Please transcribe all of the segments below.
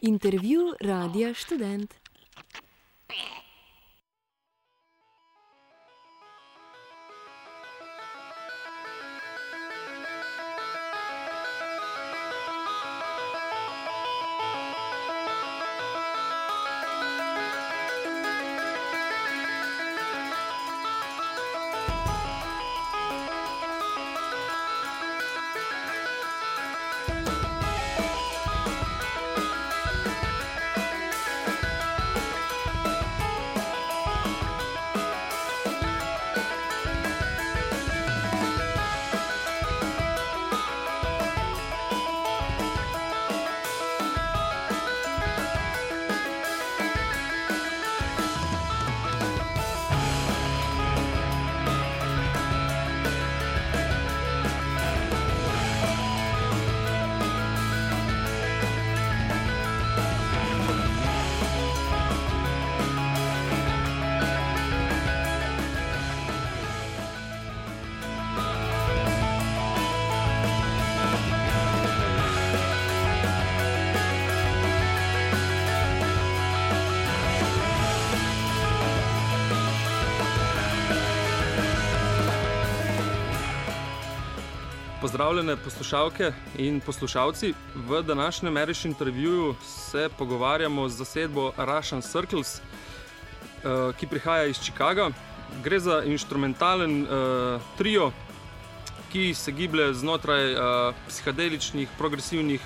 Intervju Radia Študent. Pozdravljene poslušalke in poslušalci. V današnjem Irish intervjuju se pogovarjamo z zasedbo Russian Circles, ki prihaja iz Chicaga. Gre za inštrumentalen trio, ki se giblje znotraj psihadeličnih, progresivnih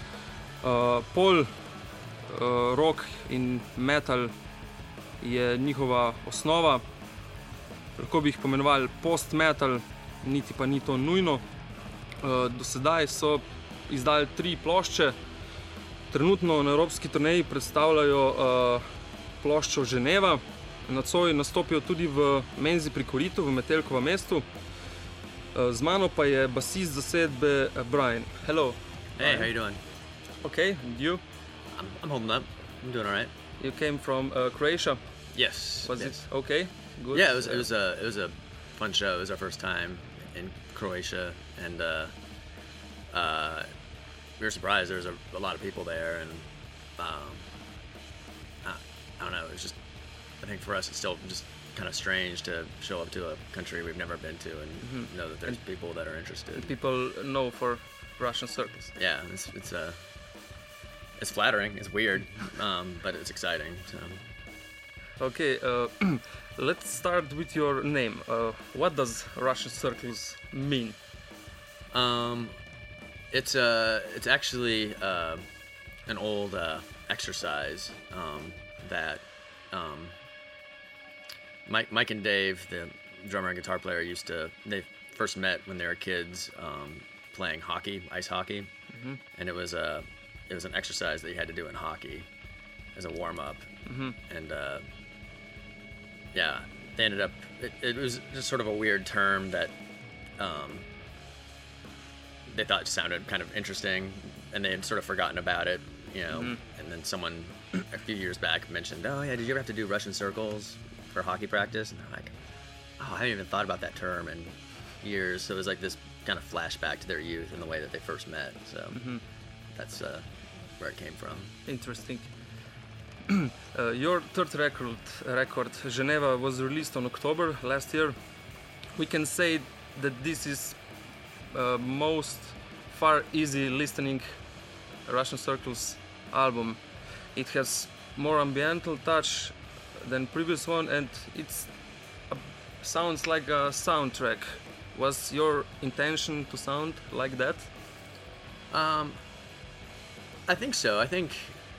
pol, rock in metal je njihova osnova. Lahko bi jih pomenovali post-metal, niti pa ni to nujno. Do sedaj so izdali 3 plošče. Trenutno na evropski turneji predstavljajo ploščo Ženeva. Nocoj nastopijo tudi v menzi pri Koritu v Metelkovem mestu. Z mano pa je basist zasedbe Brian. Hello. Hey, how you doing? Okay, and you? I'm holding up. I'm doing all right. You came from Croatia? Yes. Was yes. it okay? Good. Yeah, it was a fun show. It was our first time in Croatia, and we were surprised. There was a lot of people there, and I don't know. It was just, I think for us, it's still just kind of strange to show up to a country we've never been to and know that there's people that are interested. People know for Russian Circles. Yeah, it's flattering. It's weird, but it's exciting. So. Okay, let's start with your name. What does Russian Circles mean? It's actually an old exercise that Mike and Dave, the drummer and guitar player, they first met when they were kids playing hockey, ice hockey, and it was an exercise that you had to do in hockey as a warm-up, and yeah, they ended up, it was just sort of a weird term that they thought sounded kind of interesting, and they had sort of forgotten about it, you know, and then someone a few years back mentioned, oh yeah, did you ever have to do Russian circles for hockey practice? And they're like, oh, I haven't even thought about that term in years. So it was like this kind of flashback to their youth and the way that they first met. So that's where it came from. Interesting. Your third record, Geneva, was released on October last year. We can say that this is most far easy listening Russian Circles album. It has more ambiental touch than previous one, and it sounds like a soundtrack. Was your intention to sound like that? I think so. I think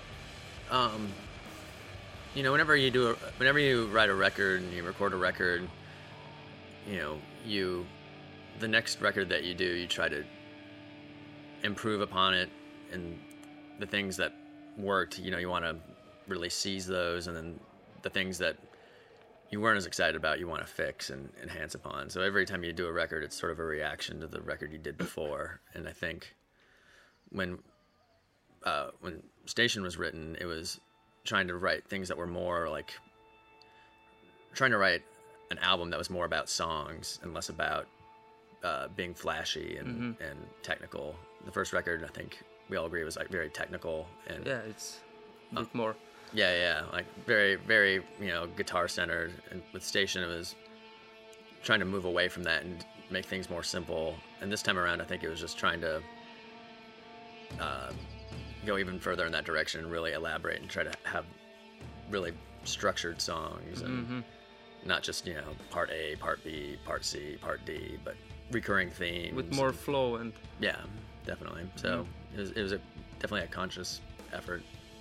you know, whenever you write a record and you record a record, you know, the next record that you do, you try to improve upon it, and the things that worked, you know, you want to really seize those, and then the things that you weren't as excited about, you want to fix and enhance upon. So every time you do a record, it's sort of a reaction to the record you did before. And I think when Station was written, it was trying to write things that were more like trying to write an album that was more about songs and less about being flashy and technical. The first record, I think we all agree, was like very technical, and yeah, it's a bit more. Yeah, like very, very, guitar centered. And with Station, it was trying to move away from that and make things more simple. And this time around, I think it was just trying to go even further in that direction and really elaborate and try to have really structured songs and not just, part A, part B, part C, part D, but recurring themes. With more flow and... Yeah, definitely. So it was definitely a conscious effort.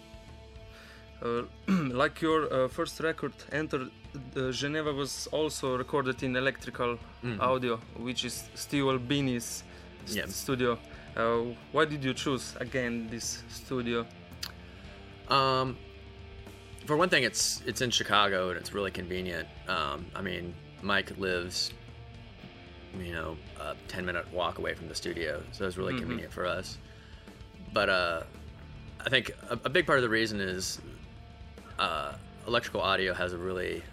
Like your first record, Enter Geneva, was also recorded in Electrical Audio, which is Steve Albini's studio. Why did you choose again this studio? For one thing, it's in Chicago and it's really convenient. I mean, Mike lives, a 10-minute walk away from the studio, so it's really convenient for us. But I think a big part of the reason is Electrical Audio has a really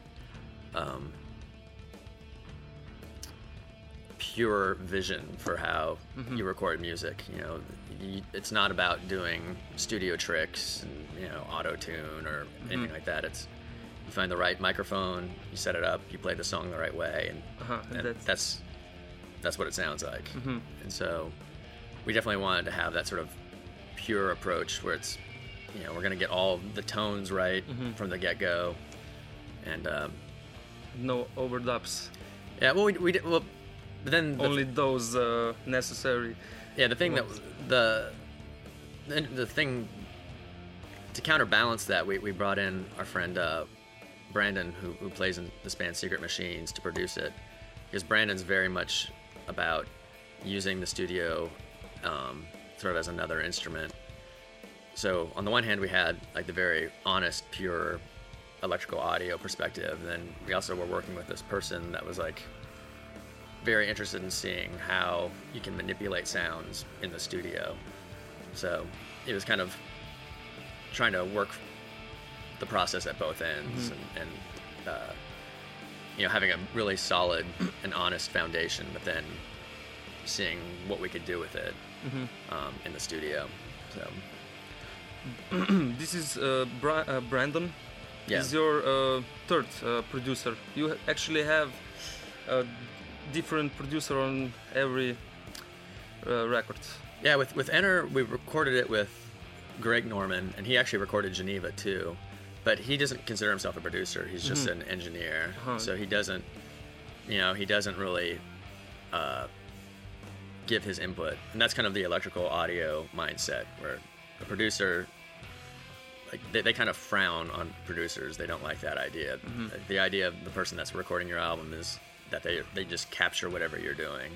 pure vision for how you record music. It's not about doing studio tricks and auto-tune or anything like that. It's you find the right microphone, you set it up, you play the song the right way, and that's what it sounds like. And so we definitely wanted to have that sort of pure approach where it's we're going to get all the tones right from the get-go, and no overdubs. Yeah, well, we did, well, but then only those necessary. Yeah, the thing the thing to counterbalance that, we brought in our friend Brandon, who plays in this band Secret Machines, to produce it, because Brandon's very much about using the studio sort of as another instrument. So on the one hand, we had like the very honest, pure Electrical Audio perspective, and then we also were working with this person that was like very interested in seeing how you can manipulate sounds in the studio. So it was kind of trying to work the process at both ends, and having a really solid and honest foundation, but then seeing what we could do with it in the studio. So this is Brandon. Yeah. Is your third producer. You actually have a different producer on every record. Yeah, with Enter, we recorded it with Greg Norman, and he actually recorded Geneva too. But he doesn't consider himself a producer. He's just an engineer. So he doesn't really give his input. And that's kind of the Electrical Audio mindset, where a producer, like they kind of frown on producers. They don't like that idea. The idea of the person that's recording your album is that they just capture whatever you're doing.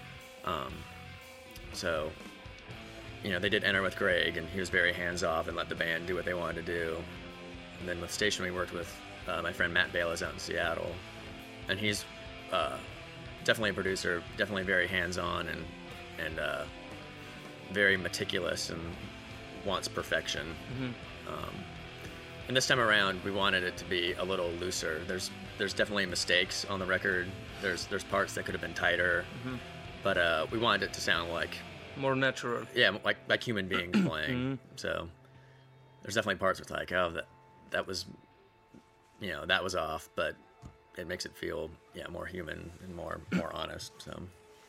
So, they did Enter with Greg, and he was very hands-off and let the band do what they wanted to do. And then with Station, we worked with my friend Matt Bayless out in Seattle, and he's definitely a producer, definitely very hands-on and very meticulous and wants perfection. And this time around, we wanted it to be a little looser. There's definitely mistakes on the record. There's parts that could have been tighter, but we wanted it to sound like more natural. Yeah, like human beings playing. So there's definitely parts with like, oh, that was, that was off, but it makes it feel more human and more honest. So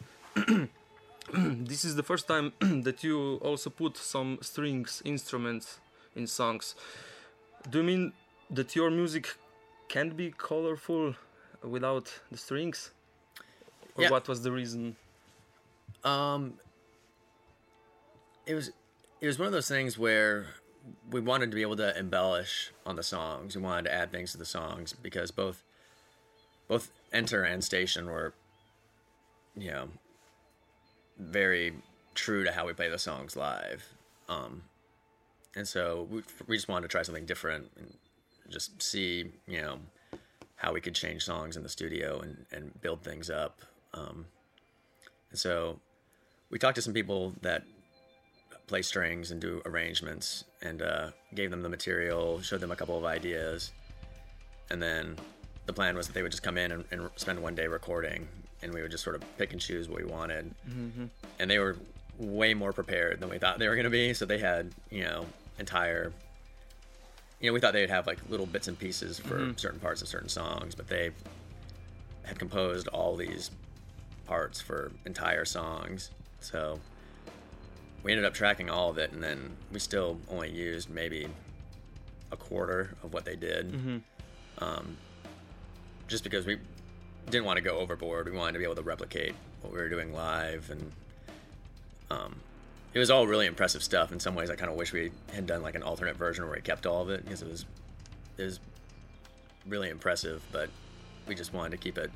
this is the first time that you also put some strings instruments in songs. Do you mean that your music can't be colorful without the strings? Or what was the reason? It was one of those things where we wanted to be able to embellish on the songs. We wanted to add things to the songs because both Enter and Station were, very true to how we play the songs live. And so we just wanted to try something different and just see, how we could change songs in the studio and build things up. And so we talked to some people that play strings and do arrangements, and gave them the material, showed them a couple of ideas. And then the plan was that they would just come in and spend one day recording, and we would just sort of pick and choose what we wanted. And they were way more prepared than we thought they were going to be. So they had, entire we thought they'd have like little bits and pieces for certain parts of certain songs, but they had composed all these parts for entire songs. So we ended up tracking all of it, and then we still only used maybe a quarter of what they did. Just because we didn't want to go overboard. We wanted to be able to replicate what we were doing live, and it was all really impressive stuff. In some ways, I kind of wish we had done like an alternate version where we kept all of it, because it was really impressive, but we just wanted to keep it.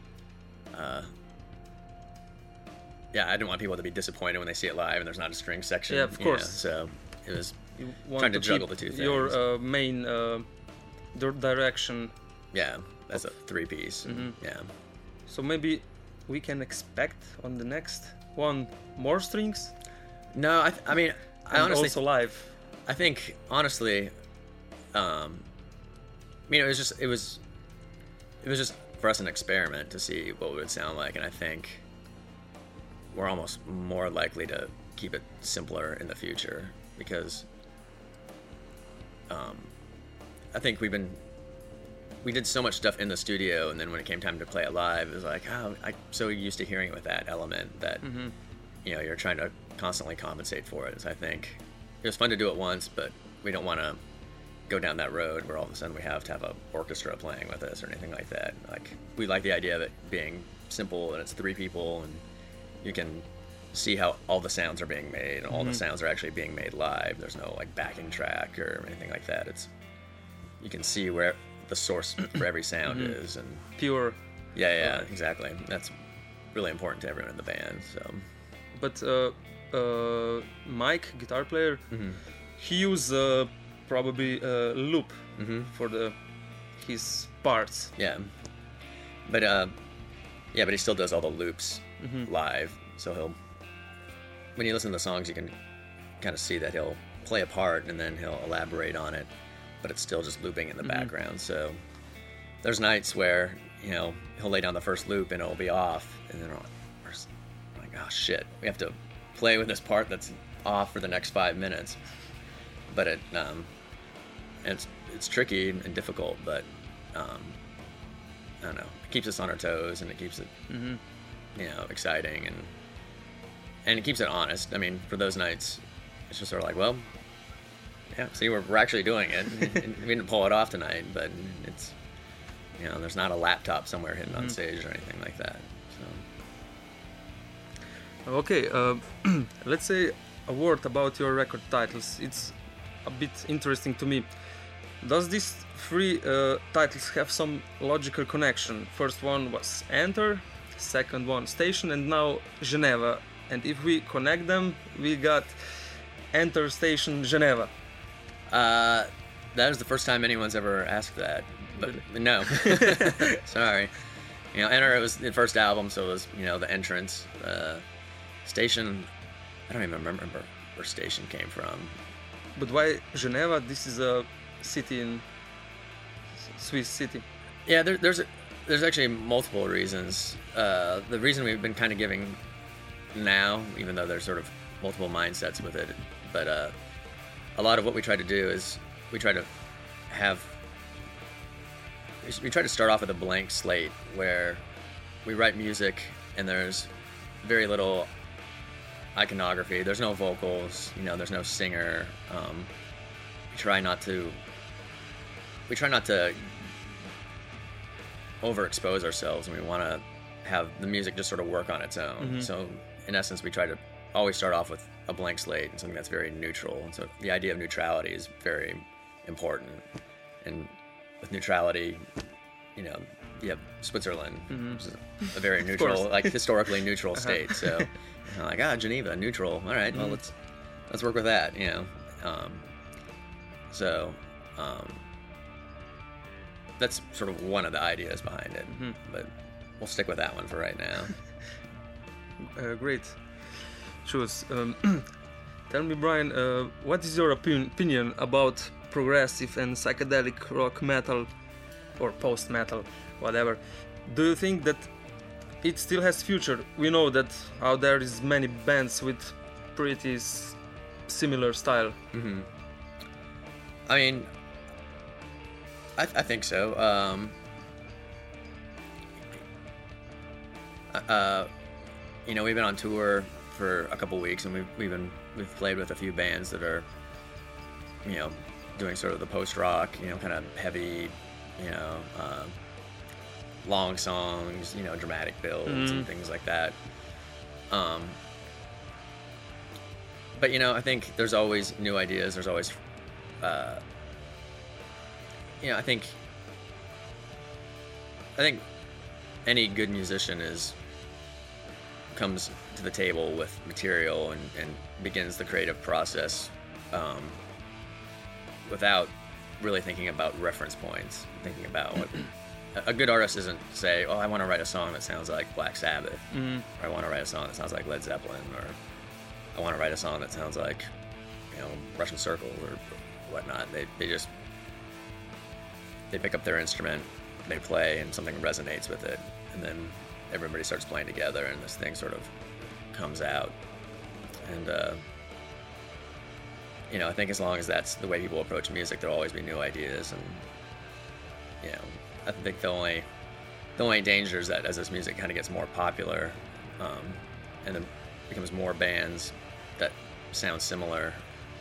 I didn't want people to be disappointed when they see it live and there's not a string section. Yeah, of course. So it was You want trying to to juggle keep the two things. your main direction. Yeah, that's a 3-piece. Yeah. So maybe we can expect on the next one more strings. No, I mean, I And honestly also live. I think honestly, it was just for us an experiment to see what it would sound like, and I think we're almost more likely to keep it simpler in the future, because I think we did so much stuff in the studio, and then when it came time to play it live, it was like, I'm so used to hearing it with that element that you're trying to constantly compensate for it. So I think it was fun to do it once, but we don't want to go down that road where all of a sudden we have to have an orchestra playing with us or anything like that. Like, we like the idea of it being simple, and it's 3 people, and you can see how all the sounds are being made, and all the sounds are actually being made live. There's no like backing track or anything like that. You can see where the source for every sound is, and Pure. yeah, exactly. That's really important to everyone in the band. So, But Mike, guitar player, he used probably a loop for his parts. yeah, but he still does all the loops live. So when you listen to the songs, you can kind of see that he'll play a part and then he'll elaborate on it, but it's still just looping in the background. So there's nights where he'll lay down the first loop and it'll be off, and then we're like, oh shit, we have to play with this part that's off for the next 5 minutes. But it's tricky and difficult, but I don't know, it keeps us on our toes, and it keeps it exciting, and it keeps it honest. I mean, for those nights, it's just sort of like, well, yeah, see, we're actually doing it. We didn't pull it off tonight, but it's, there's not a laptop somewhere hidden on stage or anything like that. So. Okay, let's say a word about your record titles. It's a bit interesting to me. Does these 3 titles have some logical connection? First one was Enter, second one Station, and now Geneva. And if we connect them, we got Enter, Station, Geneva. That was the first time anyone's ever asked that, but no. Sorry. Enter, it was the first album, so it was, the entrance. Station, I don't even remember where Station came from. But why Geneva? This is a city in Swiss city. Yeah, there's actually multiple reasons. The reason we've been kind of giving now, even though there's sort of multiple mindsets with it, but a lot of what we try to do is we try to start off with a blank slate where we write music and there's very little iconography. There's no vocals, there's no singer. We try not to overexpose ourselves, and we want to have the music just sort of work on its own. So in essence, we try to always start off with a blank slate and something that's very neutral. And so the idea of neutrality is very important. And with neutrality, you have Switzerland, which is a very neutral, like historically neutral state. So like, Geneva, neutral. All right, well, let's work with that. That's sort of one of the ideas behind it, but we'll stick with that one for right now. Great choice. Tell me, Brian, what is your opinion about progressive and psychedelic rock metal, or post-metal, whatever? Do you think that it still has future? We know that out there is many bands with pretty similar style. I mean, I think so. We've been on tour for a couple weeks, and we've played with a few bands that are, doing sort of the post-rock, kind of heavy, long songs, dramatic builds and things like that. But I think there's always new ideas. There's always, I think any good musician comes to the table with material and begins the creative process without really thinking about reference points, thinking about what a good artist doesn't say, I want to write a song that sounds like Black Sabbath, or I want to write a song that sounds like Led Zeppelin, or I want to write a song that sounds like, Russian Circle or whatnot. They pick up their instrument, they play, and something resonates with it, and then everybody starts playing together, and this thing sort of comes out. And I think as long as that's the way people approach music, there'll always be new ideas, and I think the only danger is that as this music kind of gets more popular, and then becomes more bands that sound similar,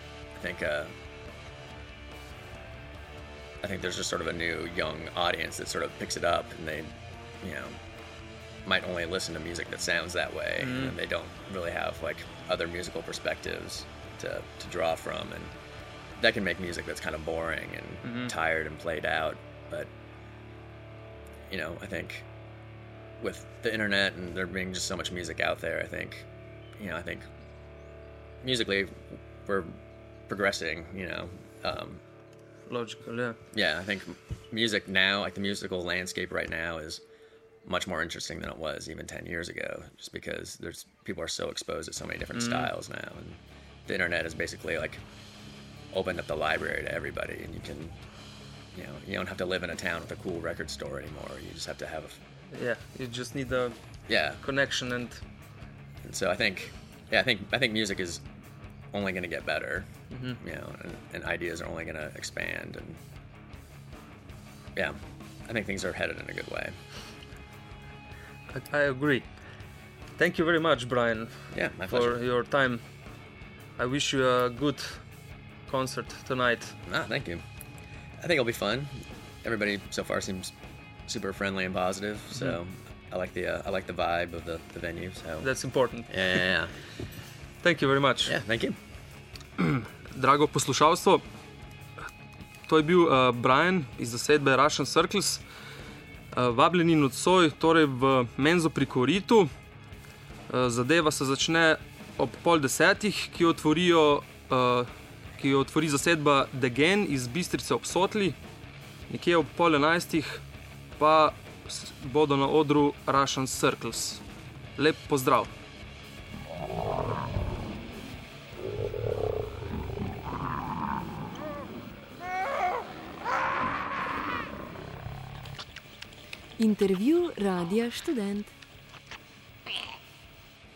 I think there's just sort of a new young audience that sort of picks it up, and they, might only listen to music that sounds that way, and they don't really have like other musical perspectives to draw from, and that can make music that's kind of boring and tired and played out. But I think with the internet and there being just so much music out there, I think musically we're progressing, Logical, yeah. Yeah, I think music now, like the musical landscape right now, is much more interesting than it was even 10 years ago, just because people are so exposed to so many different styles now, and the internet has basically like opened up the library to everybody, and you can, you don't have to live in a town with a cool record store anymore. You just have to have you just need the connection, and so I think music is only going to get better, and ideas are only going to expand, and I think things are headed in a good way. I agree. Thank you very much, Brian. Yeah, my pleasure. For your time. I wish you a good concert tonight. Thank you. I think it'll be fun. Everybody so far seems super friendly and positive, so I like the vibe of the venue. So that's important. Yeah. Thank you very much. Yeah, thank you. Drago poslušalstvo, to je bil Brian iz zasedbe Russian Circles. Vabljeni nocoj, torej v Menzo pri Koritu. Zadeva se začne ob 9:30, ki jo otvori zasedba The Gen iz Bistrice ob Sotli. Nekje ob 10:30 pa bodo na odru Russian Circles. Lep pozdrav. Intervju Radia Študent.